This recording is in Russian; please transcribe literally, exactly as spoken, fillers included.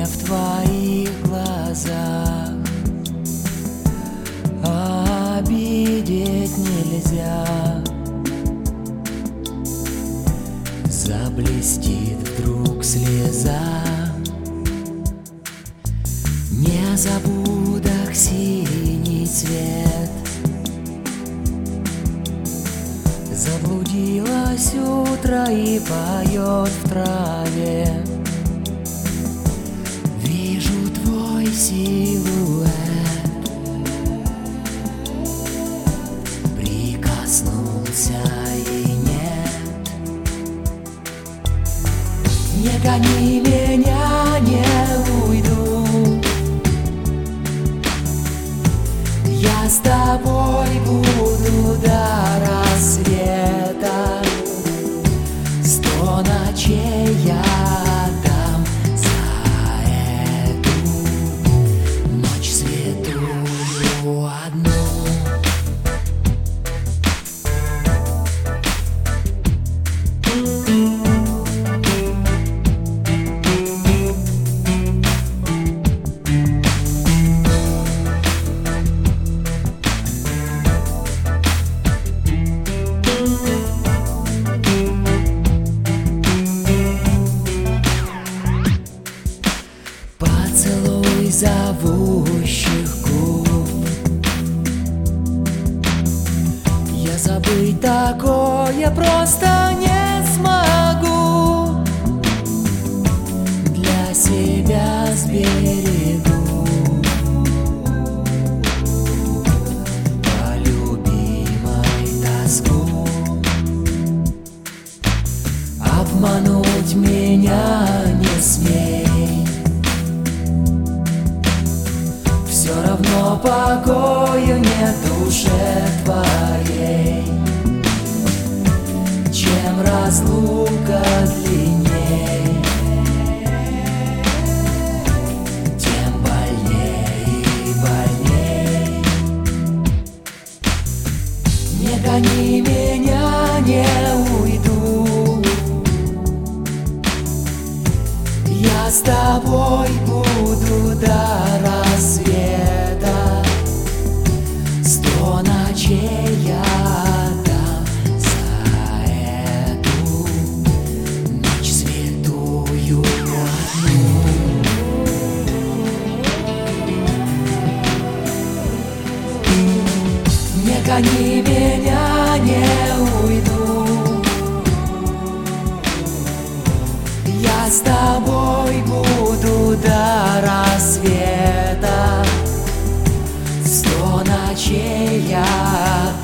мне в твоих глазах обидеть нельзя. Заблестит вдруг слеза, не забудах синий цвет. Заблудилось утро и поет в траве. Вижу твой силуэт, прикоснулся и нет. Не гони меня, не уйду, я с тобой буду до рассвета. Сто ночей я отдам за эту ночь святую одну. Поцелуй зовущих губ, я забыть такое просто не смогу. Для себя сберегу по любимой тоску. Обмануть меня не смей, все равно покою нет душе твоей. Чем разлука длинней, тем больней и больней. Не гони меня, не уйду, я с тобой буду до рассвета. Сто ночей я отдам за эту ночь святую одну. Не гони меня, не уйду, я с тобой буду до рассвета. Сто ночей я